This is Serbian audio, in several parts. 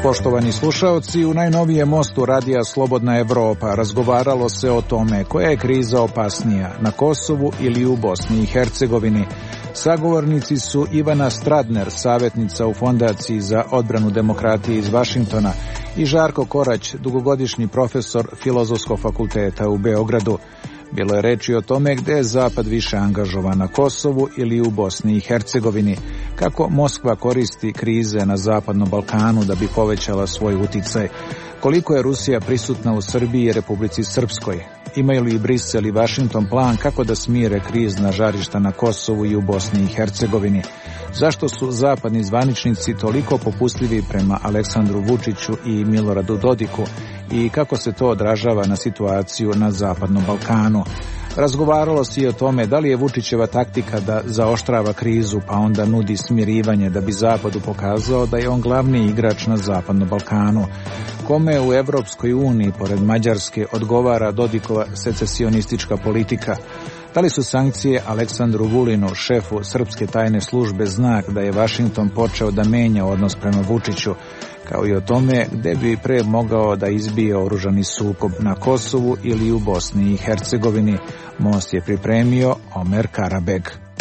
Poštovani slušaoci, u najnovijem mostu radija Slobodna Evropa razgovaralo se o tome koja je kriza opasnija, na Kosovu ili u Bosni i Hercegovini. Sagovornici su Ivana Stradner, savjetnica u Fondaciji za odbranu demokratije iz Vašingtona, i Žarko Korać, dugogodišnji profesor Filozofskog fakulteta u Beogradu. Bilo je reči o tome gde je Zapad više angažovan, na Kosovu ili u Bosni i Hercegovini, kako Moskva koristi krize na Zapadnom Balkanu da bi povećala svoj uticaj, koliko je Rusija prisutna u Srbiji i Republici Srpskoj, imaju li i Brisel i Vašington plan kako da smire krizna žarišta na Kosovu i u Bosni i Hercegovini, zašto su zapadni zvaničnici toliko popustljivi prema Aleksandru Vučiću i Miloradu Dodiku i kako se to odražava na situaciju na Zapadnom Balkanu. Razgovaralo se i o tome da li je Vučićeva taktika da zaoštrava krizu pa onda nudi smirivanje da bi Zapadu pokazao da je on glavni igrač na Zapadnom Balkanu. Kome u Evropskoj uniji, pored Mađarske, odgovara Dodikova secesionistička politika? Da li su sankcije Aleksandru Vulinu, šefu srpske tajne službe, znak da je Vašington počeo da menja odnos prema Vučiću, kao i o tome gde bi pre mogao da izbije oružani sukob, na Kosovu ili u Bosni i Hercegovini? Most je pripremio Omer Karabeg.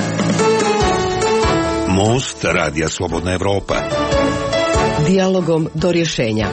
Most radija Slobodna Evropa. Dijalogom do rješenja.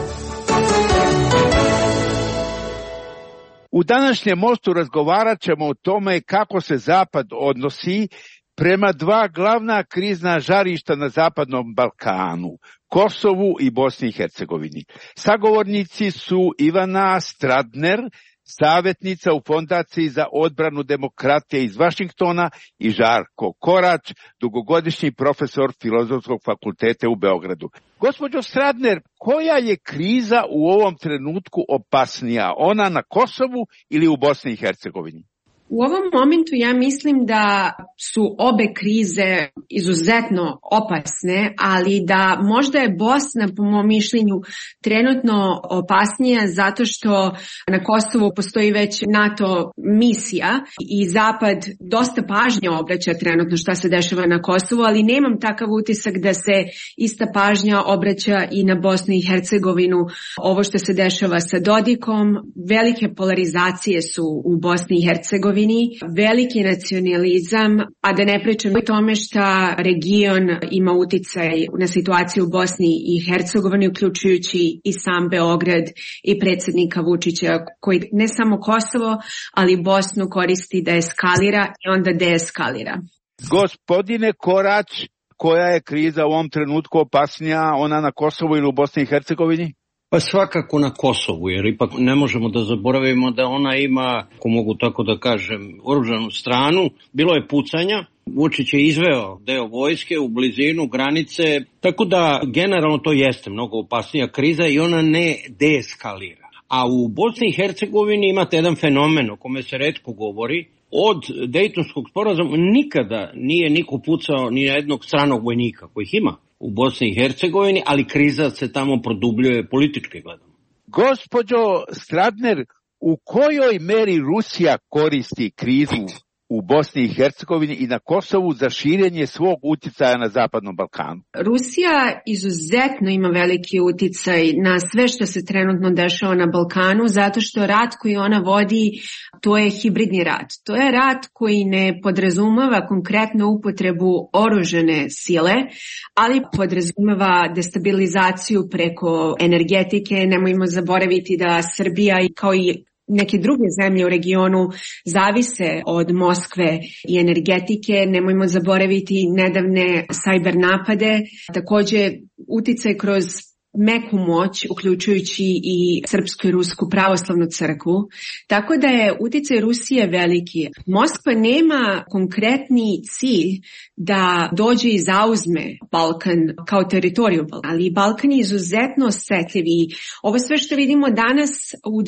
U današnjem mostu razgovarat ćemo o tome kako se Zapad odnosi prema dva glavna krizna žarišta na Zapadnom Balkanu, Kosovu i Bosni i Hercegovini. Sagovornici su Ivana Stradner, savjetnica u Fondaciji za odbranu demokratije iz Vašingtona, i Žarko Korać, dugogodišnji profesor Filozofskog fakulteta u Beogradu. Gospođo Stradner, koja je kriza u ovom trenutku opasnija, ona na Kosovu ili u Bosni i Hercegovini? U ovom momentu ja mislim da su obe krize izuzetno opasne, ali da možda je Bosna, po mom mišljenju, trenutno opasnija zato što na Kosovu postoji već NATO misija i Zapad dosta pažnje obraća trenutno šta se dešava na Kosovu, ali nemam takav utisak da se ista pažnja obraća i na Bosnu i Hercegovinu. Ovo što se dešava sa Dodikom, velike polarizacije su u Bosni i Hercegovini, veliki nacionalizam, a da ne pričam o tome šta region ima uticaj na situaciju u Bosni i Hercegovini, uključujući i sam Beograd i predsjednika Vučića, koji ne samo Kosovo, ali Bosnu koristi da eskalira i onda deeskalira. Gospodine Korać, koja je kriza u ovom trenutku opasnija, ona na Kosovu ili u Bosni i Hercegovini? Pa svakako na Kosovu, jer ipak ne možemo da zaboravimo da ona ima, ako mogu tako da kažem, oružanu stranu. Bilo je pucanja, Vučić je izveo deo vojske u blizinu granice, tako da generalno to jeste mnogo opasnija kriza i ona ne deeskalira. A u Bosni i Hercegovini imate jedan fenomen o kome se retko govori. Od Dejtonskog sporazuma nikada nije niko pucao ni na jednog stranog vojnika, kojih ima u Bosni i Hercegovini, ali kriza se tamo produbljuje politički gledano. Gospođo Stradner, u kojoj meri Rusija koristi krizu u Bosni i Hercegovini i na Kosovu za širenje svog utjecaja na Zapadnom Balkanu? Rusija izuzetno ima veliki utjecaj na sve što se trenutno dešava na Balkanu, zato što rat koji ona vodi, to je hibridni rat. To je rat koji ne podrazumeva konkretnu upotrebu oružane sile, ali podrazumeva destabilizaciju preko energetike. Nemojmo zaboraviti da Srbija, kao i neke druge zemlje u regionu, zavise od Moskve i energetike. Nemojmo zaboraviti nedavne sajber napade, također uticaj kroz meku moć, uključujući i Srpsku i Rusku pravoslavnu crkvu. Tako da je uticaj Rusije veliki. Moskva nema konkretni cilj da dođe i zauzme Balkan kao teritoriju, ali Balkan je izuzetno osjetljiv i ovo sve što vidimo danas u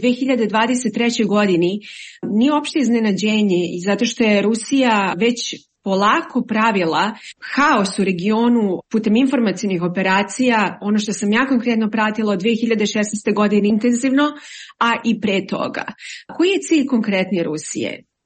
2023. godini nije opšte iznenađenje, zato što je Rusija već polako pravila haos u regionu putem informacijnih operacija, ono što sam ja konkretno pratila od 2016. godine intenzivno, a i pre toga. Koji je cilj konkretni Rusije?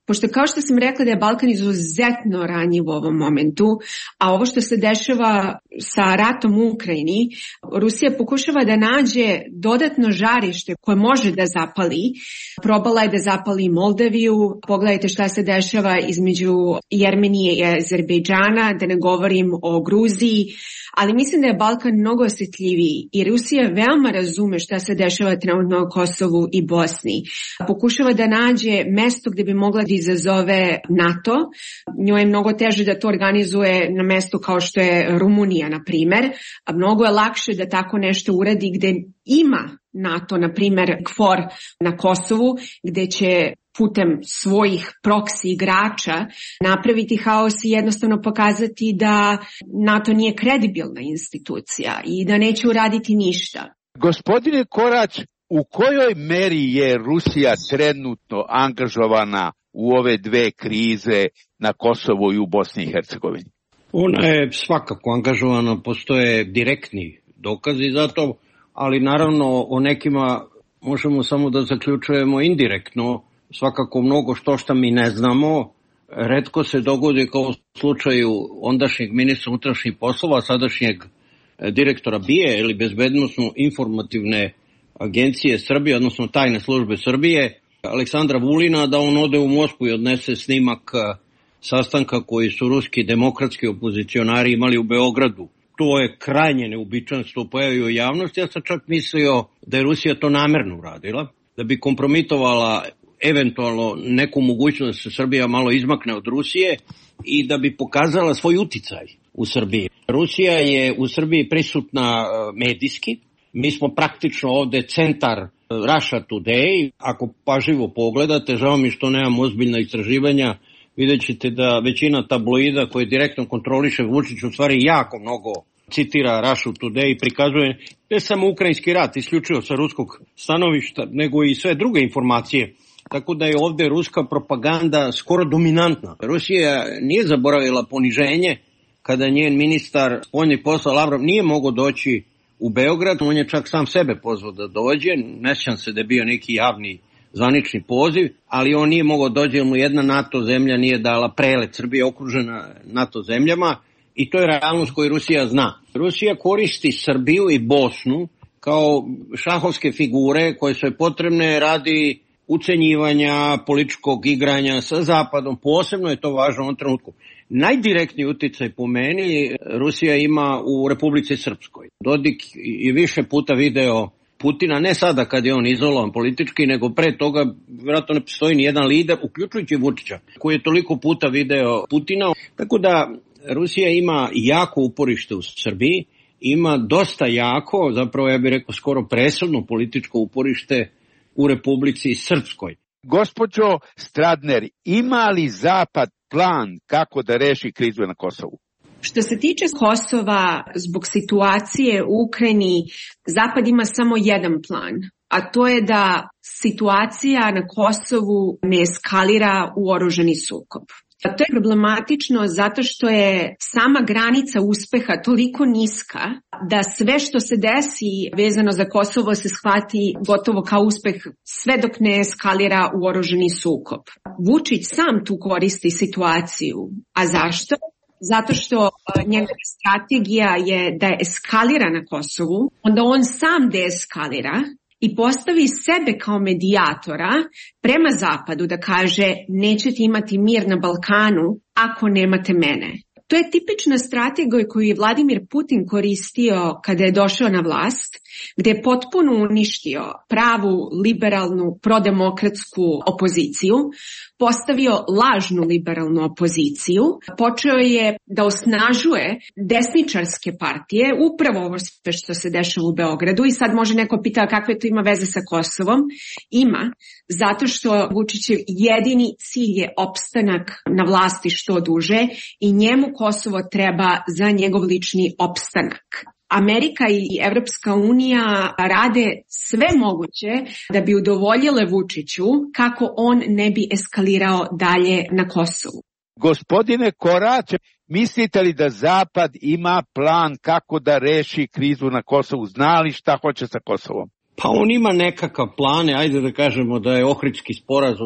Pošto kao što sam rekla da je Balkan izuzetno ranjiv u ovom momentu, a ovo što se dešava sa ratom u Ukrajini, Rusija pokušava da nađe dodatno žarište koje može da zapali. Probala je da zapali Moldaviju, pogledajte šta se dešava između Jermenije i Azerbejdžana, da ne govorim o Gruziji, ali mislim da je Balkan mnogo osjetljiviji i Rusija veoma razume šta se dešava trenutno u Kosovu i Bosni. Pokušava da nađe mesto gdje bi mogla da izazove NATO. Njoj je mnogo teže da to organizuje na mestu kao što je Rumunija, na primer, a mnogo je lakše da tako nešto uradi gdje ima NATO, na primjer KFOR na Kosovu, gdje će putem svojih proksi igrača napraviti haos i jednostavno pokazati da NATO nije kredibilna institucija i da neće uraditi ništa. Gospodine Korać, u kojoj meri je Rusija trenutno angažovana u ove dve krize na Kosovu i u Bosni i Hercegovini? Ona je svakako angažovana, postoje direktni dokazi za to, ali naravno o nekima možemo samo da zaključujemo indirektno, svakako mnogo što mi ne znamo. Retko se dogodi kao u slučaju ondašnjeg ministra unutrašnjih poslova, sadašnjeg direktora BIA ili bezbednosno informativne agencije Srbije, odnosno tajne službe Srbije, Aleksandra Vulina, da on ode u Moskvu i odnese snimak sastanka koji su ruski demokratski opozicionari imali u Beogradu. To je krajnje neuobičajeno pojavio u javnosti. Ja sam čak mislio da je Rusija to namerno uradila, da bi kompromitovala eventualno neku mogućnost da se Srbija malo izmakne od Rusije i da bi pokazala svoj uticaj u Srbiji. Rusija je u Srbiji prisutna medijski. Mi smo praktično ovde centar Russia Today. Ako pažljivo pogledate, žao mi što nemam ozbiljna istraživanja, vidjet ćete da većina tabloida koje direktno kontroliše Vučić u stvari jako mnogo citira Russia Today i prikazuje ne samo ukrajinski rat isključivo sa ruskog stanovišta, nego i sve druge informacije. Tako da je ovde ruska propaganda skoro dominantna. Rusija nije zaboravila poniženje kada njen ministar spoljnih poslova Lavrov nije mogao doći u Beograd. On je čak sam sebe pozvao da dođe, ne sjećam se da je bio neki javni zvanični poziv, ali on nije mogao dođe jer mu jedna NATO zemlja nije dala prelet. Srbija je okružena NATO zemljama i to je realnost koju Rusija zna. Rusija koristi Srbiju i Bosnu kao šahovske figure koje su je potrebne radi ucenjivanja, političkog igranja sa Zapadom. Posebno je to važno u ovom trenutku. Najdirektniji uticaj po meni Rusija ima u Republici Srpskoj. Dodik je više puta video Putina, ne sada kad je on izolovan politički, nego pre toga vjerojatno ne postoji ni jedan lider, uključujući Vučića, koji je toliko puta video Putina. Tako da Rusija ima jako uporište u Srbiji, ima dosta jako, zapravo ja bih rekao skoro presudno političko uporište u Republici Srpskoj. Gospođo Stradner, ima li Zapad plan kako da reši krizu na Kosovu? Što se tiče Kosova, zbog situacije u Ukrajini, Zapad ima samo jedan plan, a to je da situacija na Kosovu ne eskalira u oružani sukob. A to je problematično zato što je sama granica uspeha toliko niska da sve što se desi vezano za Kosovo se shvati gotovo kao uspeh sve dok ne eskalira u oružani sukob. Vučić sam tu koristi situaciju. A zašto? Zato što njegova strategija je da eskalira na Kosovu, onda on sam deeskalira i postavi sebe kao medijatora prema Zapadu da kaže nećete imati mir na Balkanu ako nemate mene. To je tipična strategija koju je Vladimir Putin koristio kada je došao na vlast, gdje je potpuno uništio pravu, liberalnu, prodemokratsku opoziciju, postavio lažnu liberalnu opoziciju, počeo je da osnažuje desničarske partije, upravo ovo sve što se dešava u Beogradu, i sad može neko pita kakve to ima veze sa Kosovom. Ima, zato što Vučićev jedini cilj je opstanak na vlasti što duže i njemu Kosovo treba za njegov lični opstanak. Amerika i Evropska unija rade sve moguće da bi udovoljile Vučiću kako on ne bi eskalirao dalje na Kosovu. Gospodine Korać, mislite li da Zapad ima plan kako da reši krizu na Kosovu? Zna li šta hoće sa Kosovom? Pa on ima nekakav plan, ajde da kažemo da je Ohridski sporazum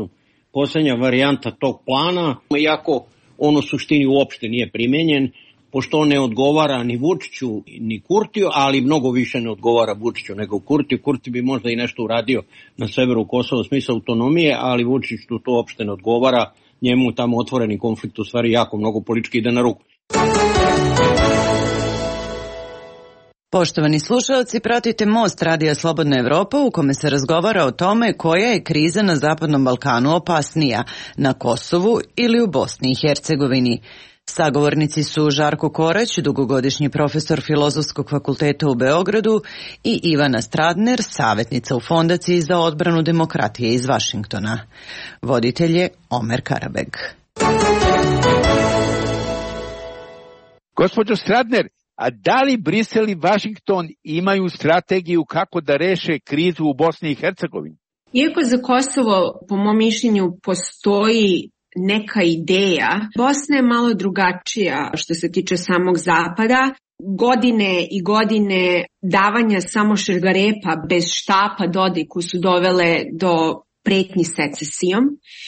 poslednja varijanta tog plana, iako on u suštini uopšte nije primenjen, pošto on ne odgovara ni Vučiću ni Kurtiju, ali mnogo više ne odgovara Vučiću nego Kurtiju. Kurti bi možda i nešto uradio na severu Kosova u smislu autonomije, ali Vučiću to uopšte ne odgovara. Njemu tamo otvoreni konflikt u stvari jako mnogo politički ide na ruku. Poštovani slušalci, pratite Most Radija Slobodna Evropa u kome se razgovara o tome koja je kriza na Zapadnom Balkanu opasnija, na Kosovu ili u Bosni i Hercegovini. Sagovornici su Žarko Korać, dugogodišnji profesor Filozofskog fakulteta u Beogradu, i Ivana Stradner, savjetnica u Fondaciji za odbranu demokratije iz Vašingtona. Voditelj je Omer Karabeg. Gospođo Stradner, a da li Brisel i Vašington imaju strategiju kako da reše krizu u Bosni i Hercegovini? Iako za Kosovo, po mom mišljenju, postoji neka ideja, Bosna je malo drugačija što se tiče samog Zapada. Godine i godine davanja samo šargarepa bez štapa Dodiku su dovele do pretnji secesijom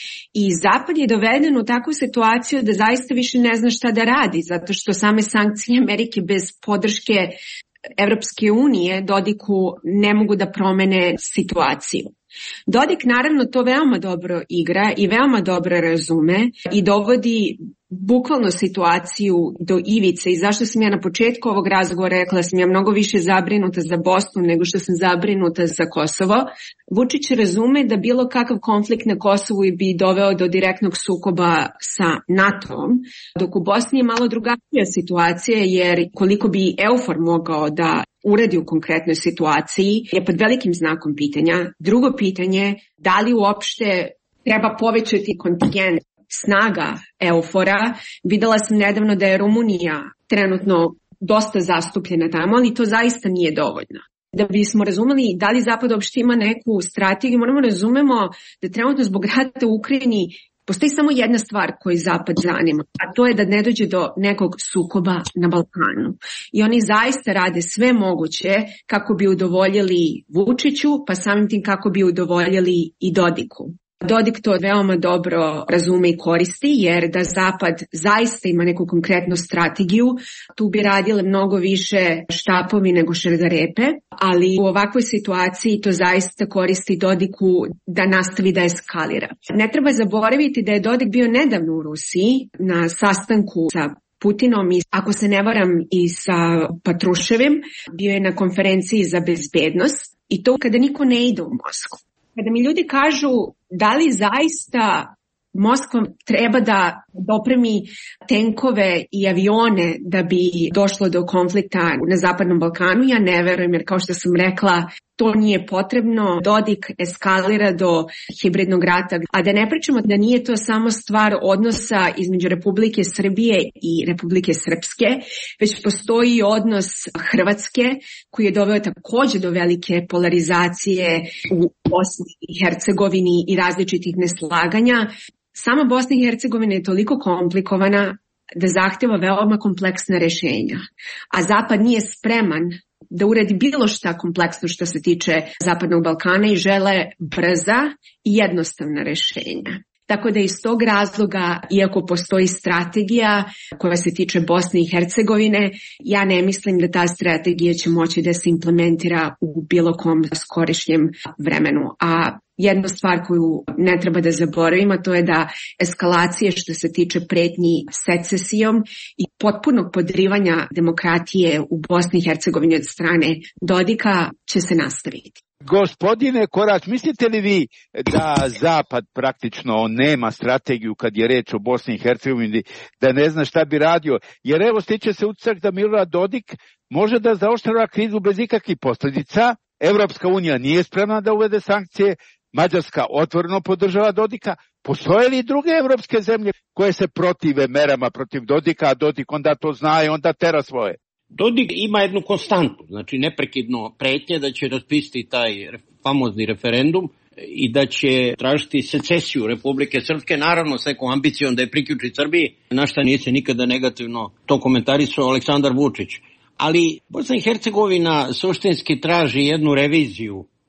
i Zapad je doveden u takvu situaciju da zaista više ne zna šta da radi, zato što same sankcije Amerike bez podrške Evropske unije Dodiku ne mogu da promene situaciju. Dodik naravno to veoma dobro igra i veoma dobro razume i dovodi bukvalno situaciju do ivice i zašto sam ja na početku ovog razgovora rekla sam ja mnogo više zabrinuta za Bosnu nego što sam zabrinuta za Kosovo. Vučić razume da bilo kakav konflikt na Kosovu bi doveo do direktnog sukoba sa NATO-om, dok u Bosni je malo drugačija situacija jer koliko bi EUFOR mogao da uradi u konkretnoj situaciji je pod velikim znakom pitanja. Drugo pitanje, da li uopšte treba povećati kontingent snaga EUFOR-a. Videla sam nedavno da je Rumunija trenutno dosta zastupljena tamo, ali to zaista nije dovoljno. Da bismo razumeli da li Zapad uopšte ima neku strategiju, moramo razumemo da trenutno zbog rata u Ukrajini postoji samo jedna stvar koju Zapad zanima, a to je da ne dođe do nekog sukoba na Balkanu. I oni zaista rade sve moguće kako bi udovoljili Vučiću, pa samim tim kako bi udovoljili i Dodiku. Dodik to veoma dobro razume i koristi, jer da Zapad zaista ima neku konkretnu strategiju, tu bi radile mnogo više štapovi nego šargarepe, ali u ovakvoj situaciji to zaista koristi Dodiku da nastavi da eskalira. Ne treba zaboraviti da je Dodik bio nedavno u Rusiji na sastanku sa Putinom i, ako se ne varam, i sa Patruševim, bio je na konferenciji za bezbednost i to kada niko ne ide u Moskvu. Kada mi ljudi kažu da li zaista Moskva treba da dopremi tenkove i avione da bi došlo do konflikta na Zapadnom Balkanu, ja ne verujem, jer kao što sam rekla, to nije potrebno. Dodik eskalira do hibridnog rata. A da ne pričamo da nije to samo stvar odnosa između Republike Srbije i Republike Srpske, već postoji odnos Hrvatske koji je doveo takođe do velike polarizacije u Bosni i Hercegovini i različitih neslaganja. Sama Bosna i Hercegovina je toliko komplikovana da zahteva veoma kompleksna rešenja, a Zapad nije spreman da uradi bilo šta kompleksno što se tiče Zapadnog Balkana i žele brza i jednostavna rešenja. Tako da iz tog razloga, iako postoji strategija koja se tiče Bosne i Hercegovine, ja ne mislim da ta strategija će moći da se implementira u bilo kom skorišnjem vremenu. A jedna stvar koju ne treba da zaboravimo, to je da eskalacije što se tiče pretnji secesijom i potpunog podrivanja demokratije u Bosni i Hercegovini od strane Dodika će se nastaviti. Gospodine Korać, mislite li vi da Zapad praktično nema strategiju kad je reč o Bosni i Hercegovini, da ne zna šta bi radio? Jer evo stiče se utisak da Milorad Dodik može da zaoštrava krizu bez ikakvih posljedica. Evropska unija nije spremna da uvede sankcije, Mađarska otvoreno podržava Dodika. Postoje li druge evropske zemlje koje se protive merama protiv Dodika, a Dodik onda to zna i onda tera svoje? Dodik ima jednu konstantu, znači neprekidno pretnje da će raspisati taj famozni referendum i da će tražiti secesiju Republike Srpske, naravno s nekom ambicijom da je priključi Srbiji, na šta nije se nikada negativno to komentarisao Aleksandar Vučić. Ali Bosna i Hercegovina suštinski traži jednu reviziju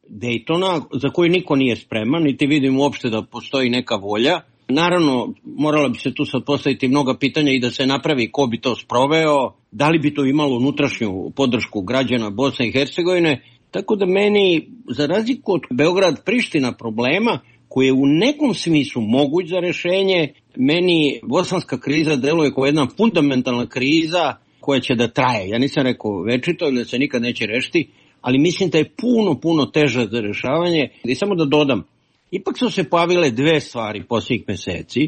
Daytona, za koji niko nije spreman, niti vidim uopšte da postoji neka volja. Naravno, morala bi se tu sad postaviti mnoga pitanja i da se napravi ko bi to sproveo, da li bi to imalo unutrašnju podršku građana Bosne i Hercegovine. Tako da meni, za razliku od Beograd-Priština problema, koji je u nekom smislu moguć za rešenje, meni bosanska kriza deluje kao jedna fundamentalna kriza koja će da traje. Ja nisam rekao večito ili da se nikad neće rešiti, ali mislim da je puno teža za rešavanje. I samo da dodam, ipak su se pojavile dve stvari posljednjih meseci.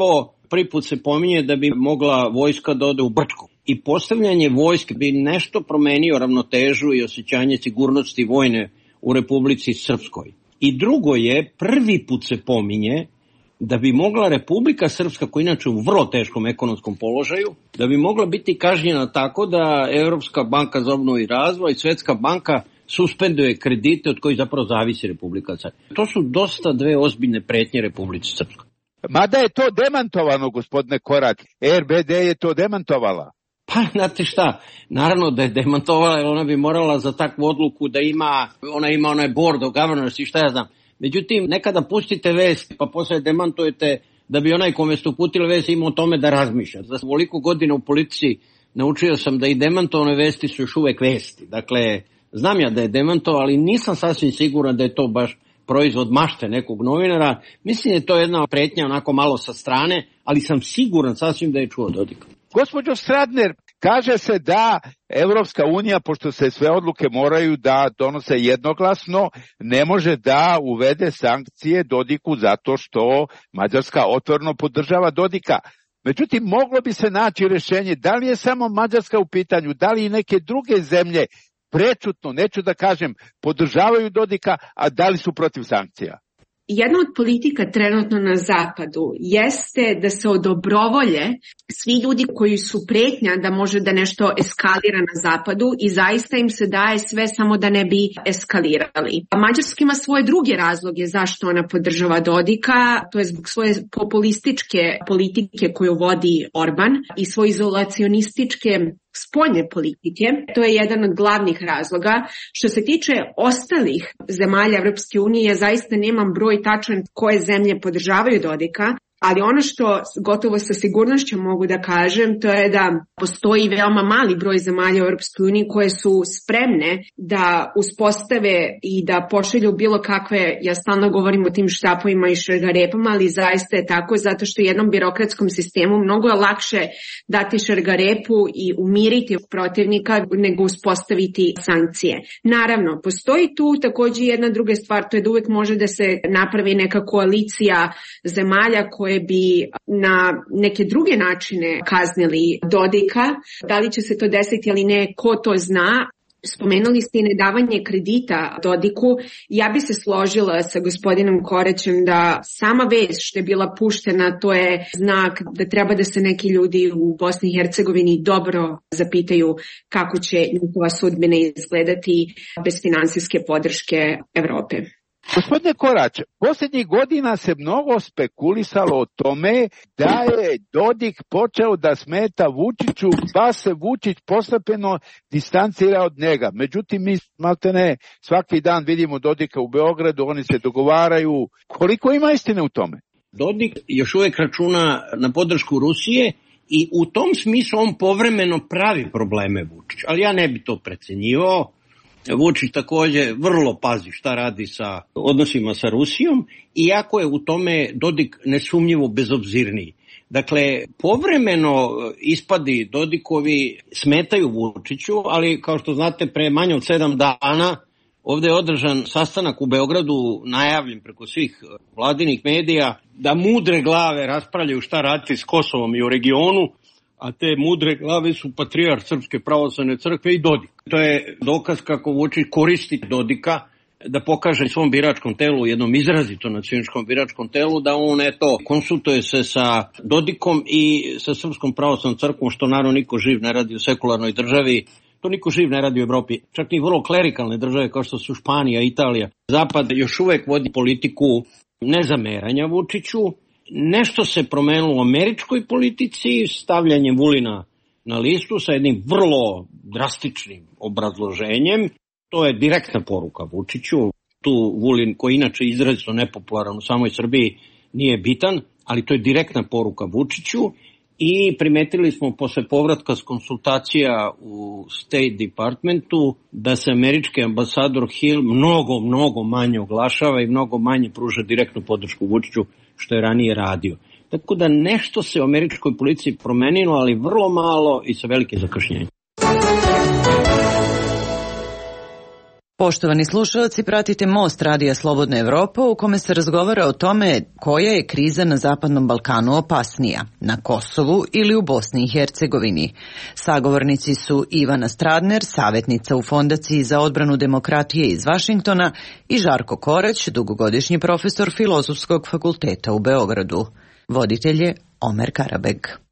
Prvi put se pominje da bi mogla vojska da ode u Brčko. I postavljanje vojske bi nešto promenio ravnotežu i osjećanje sigurnosti vojne u Republici Srpskoj. I drugo je, prvi put se pominje da bi mogla Republika Srpska, koja inače u vrlo teškom ekonomskom položaju, da bi mogla biti kažnjena tako da Evropska banka za obnovu i razvoj, Svetska banka suspenduje kredite od kojih zapravo zavisi Republika Srpska. To su dosta dve ozbiljne pretnje Republici Srpskoj. Mada je to demantovano, gospodine Korać. RBD je to demantovala. Pa, znate šta, naravno da je demantovala, jer ona bi morala za takvu odluku da ima onaj board of governors i šta ja znam. Međutim, nekada pustite vest, pa posle demantujete da bi onaj kome ste uputili vest imao o tome da razmišlja. Za ovoliko godina u politici naučio sam da i demantovane vesti su još uvek vesti. Dakle, znam ja da je demantovao, ali nisam sasvim siguran da je to baš proizvod mašte nekog novinara. Mislim da je to jedna pretnja onako malo sa strane, ali sam siguran sasvim da je čuo Dodika. Gospođo Stradner, kaže se da Evropska unija, pošto se sve odluke moraju da donose jednoglasno, ne može da uvede sankcije Dodiku zato što Mađarska otvoreno podržava Dodika. Međutim, moglo bi se naći rešenje, da li je samo Mađarska u pitanju, da li i neke druge zemlje prečutno, neću da kažem, podržavaju Dodika, a da li su protiv sankcija? Jedna od politika trenutno na zapadu jeste da se odobrovolje svi ljudi koji su pretnja da može da nešto eskalira na zapadu i zaista im se daje sve samo da ne bi eskalirali. A Mađarska ima svoje druge razloge zašto ona podržava Dodika, to je zbog svoje populističke politike koju vodi Orban i svoje izolacionističke spoljne politike. To je jedan od glavnih razloga. Što se tiče ostalih zemalja Evropske unije, ja zaista nemam broj tačan koje zemlje podržavaju Dodika, ali ono što gotovo sa sigurnošću mogu da kažem, to je da postoji veoma mali broj zemalja u Europskoj uniji koje su spremne da uspostave i da pošalju bilo kakve, ja stalno govorim o tim štapovima i šargarepama, ali zaista je tako zato što jednom birokratskom sistemu mnogo je lakše dati šargarepu i umiriti protivnika nego uspostaviti sankcije. Naravno, postoji tu također jedna druga stvar, to je da uvek može da se napravi neka koalicija zemalja koje bi na neke druge načine kaznili Dodika. Da li će se to desiti ili ne, ko to zna. Spomenuli ste i nedavanje kredita Dodiku. Ja bi se složila sa gospodinom Koraćem da sama vest što je bila puštena, to je znak da treba da se neki ljudi u Bosni i Hercegovini dobro zapitaju kako će njihova sudbina izgledati bez finansijske podrške Evrope. Gospodine Korać, posljednjih godina se mnogo spekulisalo o tome da je Dodik počeo da smeta Vučiću, pa se Vučić postepeno distancira od njega. Međutim, mi maltene svaki dan vidimo Dodika u Beogradu, oni se dogovaraju. Koliko ima istine u tome? Dodik još uvijek računa na podršku Rusije i u tom smislu on povremeno pravi probleme Vučiću, ali ja ne bi to precenjivao. Vučić također vrlo pazi šta radi sa odnosima sa Rusijom, iako je u tome Dodik nesumnjivo bezobzirniji. Dakle, povremeno ispadi Dodikovi smetaju Vučiću, ali kao što znate pre manje od 7 dana ovdje je održan sastanak u Beogradu, najavljen preko svih vladinih medija, da mudre glave raspravljaju šta raditi s Kosovom i u regionu, a te mudre glave su patrijarh Srpske pravoslavne crkve i Dodik. To je dokaz kako Vučić koristi Dodika da pokaže svom biračkom telu, jednom izrazito nacionalističkom biračkom telu, da on konsultuje se sa Dodikom i sa Srpskom pravoslavnom crkvom, što naravno niko živ ne radi u sekularnoj državi. To niko živ ne radi u Evropi, čak ni vrlo klerikalne države kao što su Španija, Italija. Zapad još uvek vodi politiku nezameranja Vučiću. Nešto se promenilo u američkoj politici, stavljanjem Vulina na listu sa jednim vrlo drastičnim obrazloženjem. To je direktna poruka Vučiću. Tu Vulin, koji inače izrazito nepopularan u samoj Srbiji, nije bitan, ali to je direktna poruka Vučiću. I primetili smo posle povratka s konsultacija u State Departmentu da se američki ambasador Hill mnogo manje oglašava i mnogo manje pruža direktnu podršku Vučiću što je ranije radio. Tako da nešto se u američkoj policiji promenilo, ali vrlo malo i sa velikim zakašnjenjem. Poštovani slušalci, pratite Most Radija Slobodna Evropa u kome se razgovara o tome koja je kriza na Zapadnom Balkanu opasnija, na Kosovu ili u Bosni i Hercegovini. Sagovornici su Ivana Stradner, savjetnica u Fondaciji za odbranu demokratije iz Vašingtona, i Žarko Korać, dugogodišnji profesor Filozofskog fakulteta u Beogradu. Voditelj je Omer Karabeg.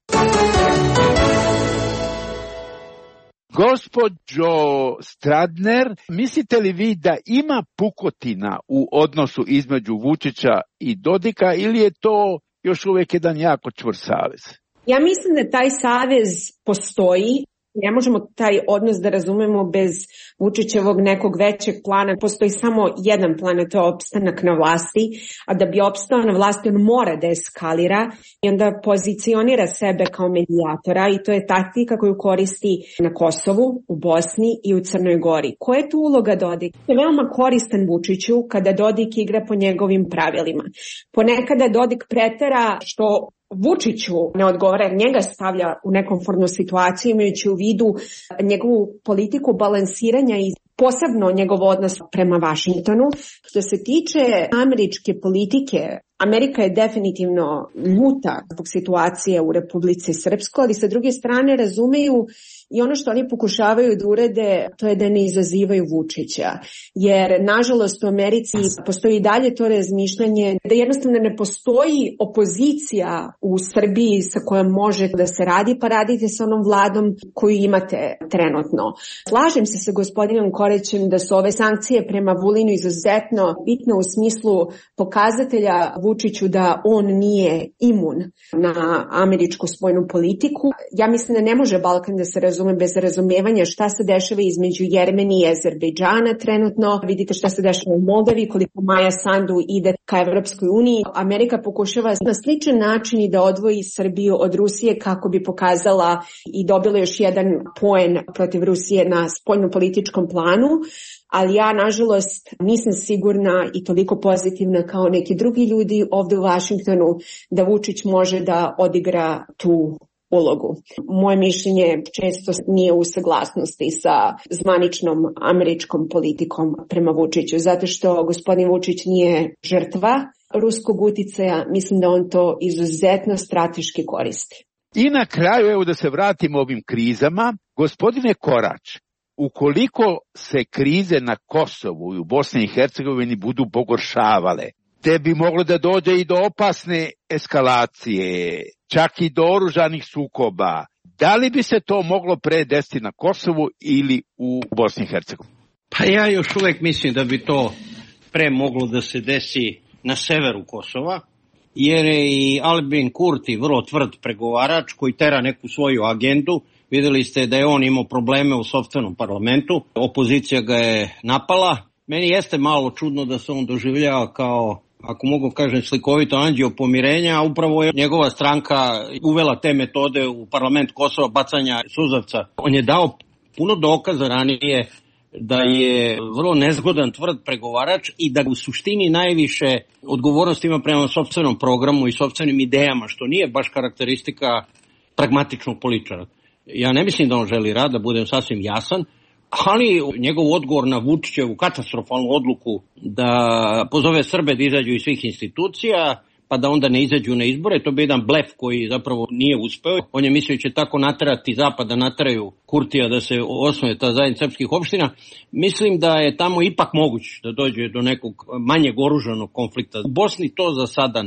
Gospođo Stradner, mislite li vi da ima pukotina u odnosu između Vučića i Dodika ili je to još uvijek jedan jako čvrst savez? Ja mislim da taj savez postoji. Ne možemo taj odnos da razumemo bez Vučićevog nekog većeg plana. Postoji samo jedan plan, to je opstanak na vlasti, a da bi opstao na vlasti on mora da eskalira i onda pozicionira sebe kao medijatora i to je taktika koju koristi na Kosovu, u Bosni i u Crnoj Gori. Koja je tu uloga Dodika? Je veoma koristan Vučiću kada Dodik igra po njegovim pravilima. Ponekada Dodik pretera što Vučiću ne odgovara, jer njega stavlja u nekomfortnu situaciju imajući u vidu njegovu politiku balansiranja i posebno njegov odnos prema Vašingtonu. Što se tiče američke politike, Amerika je definitivno ljuta zbog situacije u Republici Srpskoj, ali sa druge strane razumeju i ono što oni pokušavaju da urede, to je da ne izazivaju Vučića. Jer, nažalost, u Americi postoji dalje to razmišljanje da jednostavno ne postoji opozicija u Srbiji sa kojom može da se radi, pa radite sa onom vladom koju imate trenutno. Slažem se sa gospodinom Korećem da su ove sankcije prema Vulinu izuzetno bitne u smislu pokazatelja Vučiću da on nije imun na američku spoljnu politiku. Ja mislim da ne može Balkan da se razume bez razumevanja šta se dešava između Jermenije i Azerbejdžana trenutno. Vidite šta se dešava u Moldavi, koliko Maja Sandu ide ka Evropskoj uniji. Amerika pokušava na sličan način i da odvoji Srbiju od Rusije kako bi pokazala i dobila još jedan poen protiv Rusije na spoljnopolitičkom planu. Ali ja, nažalost, nisam sigurna i toliko pozitivna kao neki drugi ljudi ovdje u Vašingtonu da Vučić može da odigra tu ulogu. Moje mišljenje često nije u saglasnosti sa zvaničnom američkom politikom prema Vučiću, zato što gospodin Vučić nije žrtva ruskog uticaja, mislim da on to izuzetno strateški koristi. I na kraju, evo da se vratimo ovim krizama, gospodine Korać, ukoliko se krize na Kosovu i u Bosni i Hercegovini budu pogoršavale, te bi moglo da dođe i do opasne eskalacije, čak i do oružanih sukoba, da li bi se to moglo pre desiti na Kosovu ili u Bosni i Hercegovini? Pa ja još uvek mislim da bi to pre moglo da se desi na severu Kosova, jer je i Albin Kurti vrlo tvrd pregovarač koji tera neku svoju agendu. Videli ste da je on imao probleme u sopstvenom parlamentu, opozicija ga je napala. Meni jeste malo čudno da se on doživljava kao, ako mogu kažem, slikovito anđeo pomirenja, a upravo je njegova stranka uvela te metode u parlament Kosova, bacanja suzavca. On je dao puno dokaza ranije da je vrlo nezgodan, tvrd pregovarač i da u suštini najviše odgovornosti ima prema sopstvenom programu i sopstvenim idejama, što nije baš karakteristika pragmatičnog političara. Ja ne mislim da on želi rad, da budem sasvim jasan, ali njegov odgovor na Vučićevu katastrofalnu odluku da pozove Srbe da izađu iz svih institucija, pa da onda ne izađu na izbore, to bi jedan blef koji zapravo nije uspeo. On je mislio će tako naterati Zapad, da nateraju Kurtija da se osnuje ta zajednica srpskih opština. Mislim da je tamo ipak moguće da dođe do nekog manjeg oružanog konflikta. U Bosni to za sada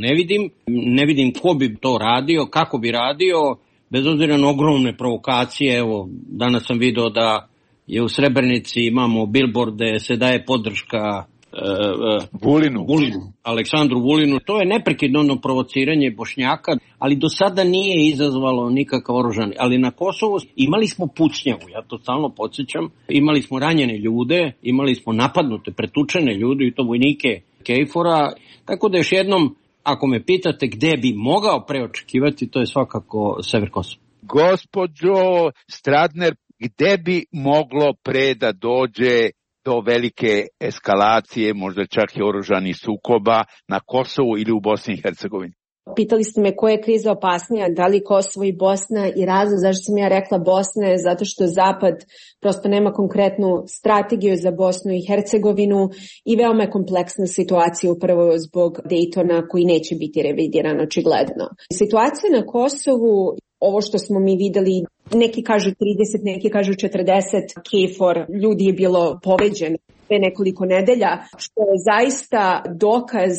ne vidim ko bi to radio, kako bi radio, bez obzira na ogromne provokacije. Evo, danas sam video da je u Srebrenici imamo billboard gde se daje podrška Vulinu, Aleksandru Vulinu. To je neprekidno provociranje Bošnjaka, ali do sada nije izazvalo nikakav oružani. Ali na Kosovu imali smo pucnjavu, ja to stalno podsjećam, imali smo ranjene ljude, imali smo napadnute, pretučene ljude i to vojnike KFOR-a, tako da još jednom, ako me pitate gde bi mogao preočekivati, to je svakako sever Kosova. Gospođo Stradner, gde bi moglo pre da dođe do velike eskalacije, možda čak i oružanih sukoba na Kosovu ili u Bosni i Hercegovini? Pitali ste me koja je kriza opasnija, da li Kosovo i Bosna, i razlog zašto sam ja rekla Bosna je zato što Zapad prosto nema konkretnu strategiju za Bosnu i Hercegovinu i veoma je kompleksna situacija upravo zbog Daytona koji neće biti revidiran očigledno. Situacija na Kosovu, ovo što smo mi videli, neki kažu 30, neki kažu 40 KFOR ljudi je bilo poveđeno pre nekoliko nedelja, što je zaista dokaz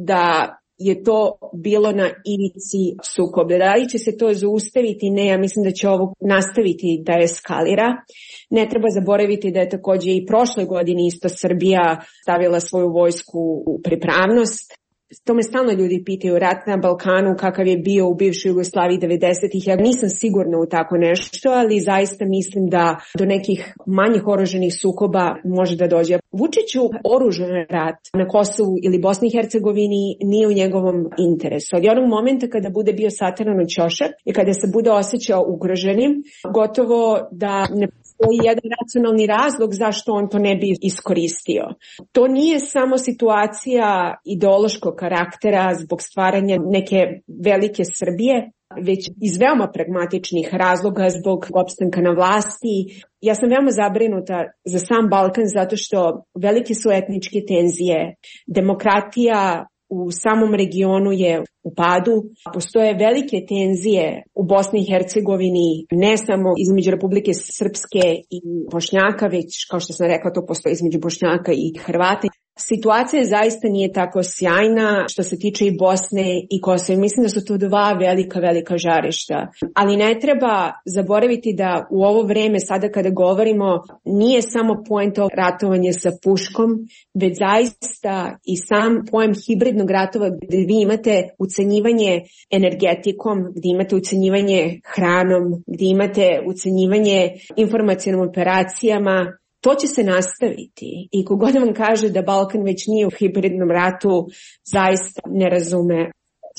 da je to bilo na ivici sukoba. Da li će se to zaustaviti? Ne, ja mislim da će ovo nastaviti da eskalira. Ne treba zaboraviti da je takođe i prošle godine isto Srbija stavila svoju vojsku u pripravnost. To me stalno ljudi pitaju, rat na Balkanu kakav je bio u bivšoj Jugoslaviji 90-ih. Ja nisam sigurna u tako nešto, ali zaista mislim da do nekih manjih oružanih sukoba može da dođe. Vučiću oružan rat na Kosovu ili Bosni i Hercegovini nije u njegovom interesu. Od onog momenta kada bude bio sateran u ćošak i kada se bude osjećao ugroženim, gotovo da ne postoji jedan racionalni razlog zašto on to ne bi iskoristio. To nije samo situacija ideološkog karaktera zbog stvaranja neke velike Srbije, već iz veoma pragmatičnih razloga zbog opstanka na vlasti. Ja sam veoma zabrinuta za sam Balkan zato što velike su etničke tenzije, demokratija u samom regionu je u padu. Postoje velike tenzije u Bosni i Hercegovini, ne samo između Republike Srpske i Bošnjaka, već kao što sam rekla to postoji između Bošnjaka i Hrvata. Situacija zaista nije tako sjajna što se tiče i Bosne i Kosova. Mislim da su to dva velika žarišta. Ali ne treba zaboraviti da u ovo vreme, sada kada govorimo, nije samo poenta ratovanje sa puškom, već zaista i sam pojem hibridnog ratova gde vi imate ucenjivanje energetikom, gde imate ucenjivanje hranom, gde imate ucenjivanje informacionim operacijama. To će se nastaviti i kogod vam kaže da Balkan već nije u hibridnom ratu, zaista ne razume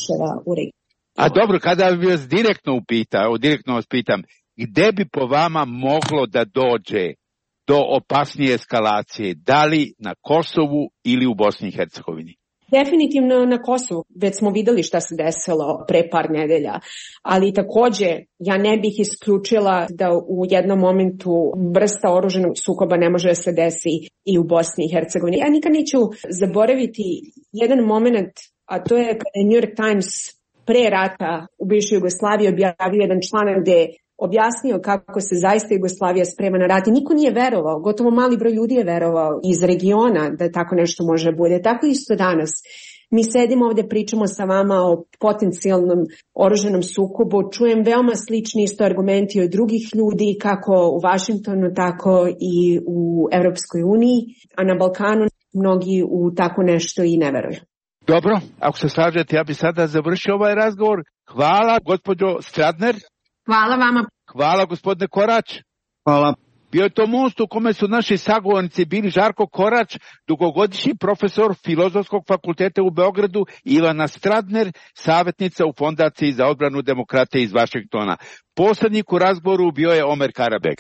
u regiji. A dobro, kada bi vas direktno vas pitam, gde bi po vama moglo da dođe do opasnije eskalacije, da li na Kosovu ili u Bosni i Hercegovini? Definitivno na Kosovu, već smo videli šta se desilo pre par nedelja, ali takođe ja ne bih isključila da u jednom momentu vrsta oruženog sukoba ne može da se desi i u Bosni i Hercegovini. Ja nikad neću zaboraviti jedan moment, a to je kada je New York Times pre rata u bivšoj Jugoslaviji objavio jedan članak gde objasnio kako se zaista Jugoslavija sprema na rat i niko nije verovao, gotovo mali broj ljudi je verovao iz regiona da tako nešto može bude. Tako isto danas. Mi sedimo ovde, pričamo sa vama o potencijalnom oruženom sukobu, čujem veoma slični isto argumenti od drugih ljudi, kako u Vašingtonu, tako i u Evropskoj uniji, a na Balkanu mnogi u tako nešto i ne veruju. Dobro, ako se slažete, ja bih sada završio ovaj razgovor. Hvala, gospođo Stradner. Hvala vama. Hvala, gospodine Korać. Hvala. Bio je to most u kome su naši sagovornici bili Žarko Korać, dugogodišnji profesor Filozofskog fakulteta u Beogradu, i Ivana Stradner, savjetnica u Fondaciji za odbranu demokratije iz Vašingtona. Posrednik u razgovoru bio je Omer Karabek.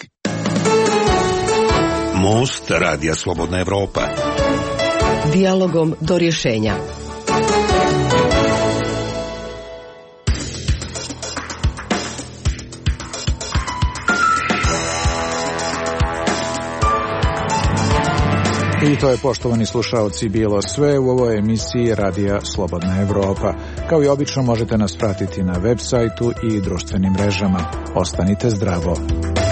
Most Radija Slobodna Evropa. Dijalogom do rješenja. I to je, poštovani slušaoci, bilo sve u ovoj emisiji Radija Slobodna Evropa. Kao i obično možete nas pratiti na web sajtu i društvenim mrežama. Ostanite zdravo.